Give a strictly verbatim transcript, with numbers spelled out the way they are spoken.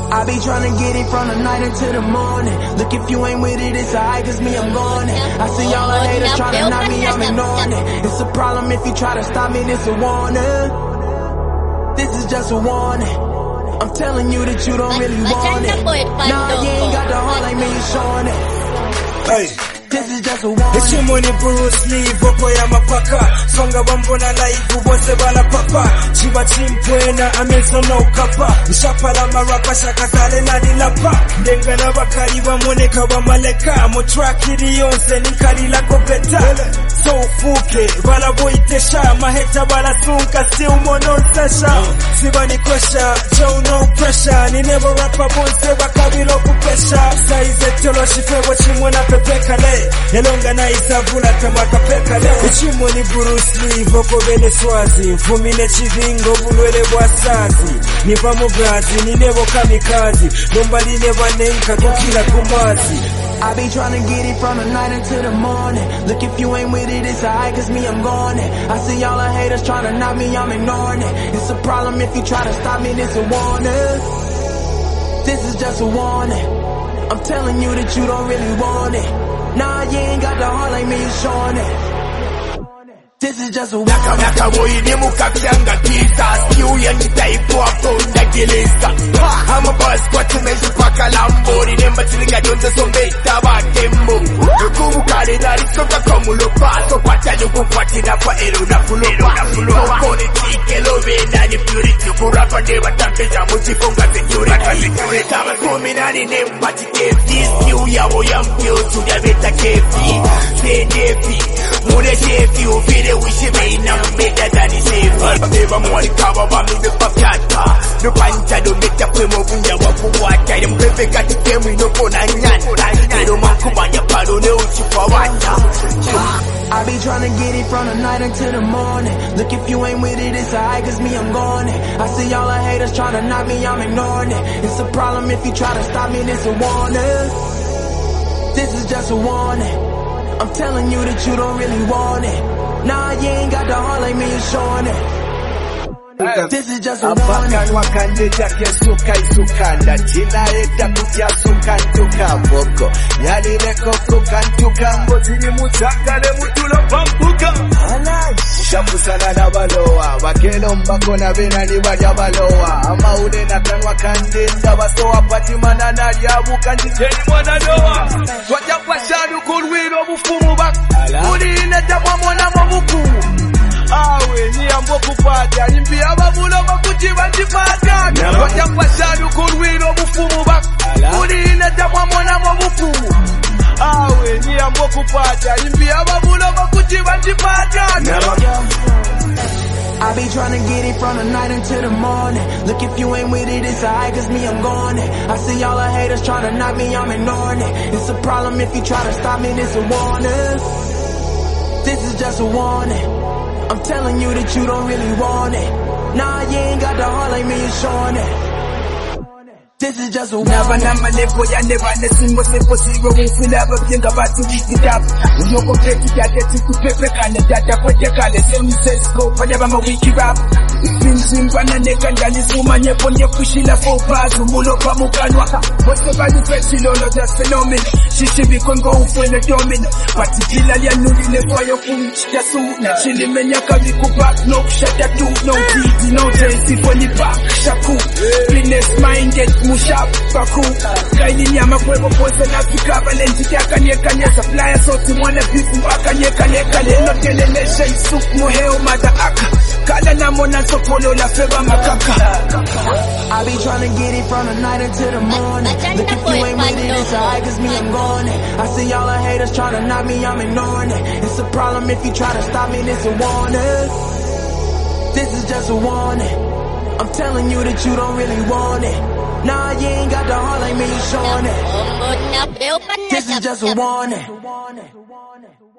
I be tryna get it from the night until the morning. Look, if you ain't with it, it's alright, cause me, I'm going it. I see all the haters tryna knock me, I'm ignoring it. It's a problem if you try to stop me, this a warning. This is just a warning. I'm telling you that you don't really want it. Nah, you ain't got the heart like me, you showing it. Hey. This is just a warning. It's your money, Bruce Lee, Voko ya mapaka. Songa wambona live, wose bala papa. Chiba chimpwena, amezo no kapa. Nshapala marapa, shakazale na nilapa. Ndenga na bakari wa moneka wa maleka. Mo track ili yonse, nikari la kopeta. So fuke, bala boitesha. Maheta bala sunka, still monon sesha. Siba ni kwesha, Joe no pressure. Ni never rapa bonse, wakabilo kupesha. Saize tolo shifewa chimwena pepeka le. Elonga na isavula tamaka peka le. Ichimo ni Bruce Lee, Voko bene swazi. Mfumine chivingo, bulwele bwasazi. Nipa mugazi, ni nebo kamikazi. Lomba li neba nenka, kukila kumazi. I be tryna get it from the night until the morning. Look, if you ain't with it, it's alright, cause me, I'm going it. I see all the haters tryna knock me, I'm ignoring it. It's a problem if you try to stop me, this a warning. This is just a warning. I'm telling you that you don't really want it. Nah, you ain't got the heart like me, you showing it. This is just a warning. Naka naka boy ni mukakyanga kisa. Skill ya nitaipo hapo ndageleza. I'm a boss kwa tumeshi paka lambori. Nemba chilinga jonza sombeta bakembo. Ukubukale nari soka komulo paso. Kwacha nyuku kwatina kwa elu na fulo paso. Kone tike lobe nani purity. Kurapa neba tapeja muchifunga security. Tama kumi nani nemba chikefi. Skill ya woya mpio chuja beta kefi. Sendefi. Mure shefi ufire wishi meina mbeda dani shefi. Neba mwari kaba wami bepa pyata. No pancha do meta kwemo bunya wapuwata. Ile mpepe kati kemu inokona nyata. Nero mankubanya palo ne uchifa wata. I be tryna get it from the night until the morning. Look, if you ain't with it, it's alright, cause me, I'm going it. I see all the haters tryna knock me, I'm ignoring it. It's a problem if you try to stop me, this a warning. This is just a warning. I'm telling you that you don't really want it. Nah, you ain't got the heart like me, you showing it. This is just a warning. Abakan wakande jake suka isukanda. China eta kutia sukantuka boko. Yali leko kukantuka. Mbozini mutaka le mutulo pampuka. Shapu sana na baloa. Bakelo mbako na bena ni baja baloa. Ama ule na kan wakande. Ndabasoa pati manana liabuka njiteni mwanadoa. Wajapa shadu kulwilo bufumu bak. Uli ineta mwamona mabuku. Awe ni ambo kupata Nimbi ababulo makuchi bandipata Wajam pasadu kurwiro bufumu bak Uli ineta mwamona mabuku Awe ni ambo kupata Nimbi ababulo makuchi bandipata I be tryna get it from the night until the morning. Look, if you ain't with it, it's alright, cause me, I'm going it. I see all the haters tryna knock me, I'm ignoring it. It's a problem if you try to stop me, this a warning. This is just a warning. I'm telling you that you don't really want it. Nah, you ain't got the heart like me, you showing it. This is just a warning. Never nama lepo ya never nesingo sepo zero. Wufila babienga batu wikidap. Uyoko peti kate tiku pepe kane. Dada kwete kane. Semi sesko padaba ma wiki rap. Finzim bana neka ndani suma nyepo nyepushila fo bazu. Mulo pa mukanwa. What's about the fetch lolo just phenomenon. Shishi bikongo ufwele domin. Particularly ya nuli le fwayo kumchita su. Chili menyaka viku back. No shata tu. No didi. No jaysi foni back. Shaku. Business minded. Mushap, Baku, Kaini Nyama Pueblo Pose na Afrika Valenti Kanye Kanye Supplier Soti Mwana Bifu Kanye Kanye Kanye Notele Leshe Isuk Moheo Mada Aka Kala na Mona Sopolo La Feba Makaka I be tryna get it from the night until the morning. Look, if you ain't with it, it's alright, cause me, I'm going it. I see all the haters tryna knock me, I'm ignoring it. It's a problem if you try to stop me, this a warning. This is just a warning. I'm telling you that you don't really want it. Nah, you ain't got the heart like me, you showing it. This is just a warning.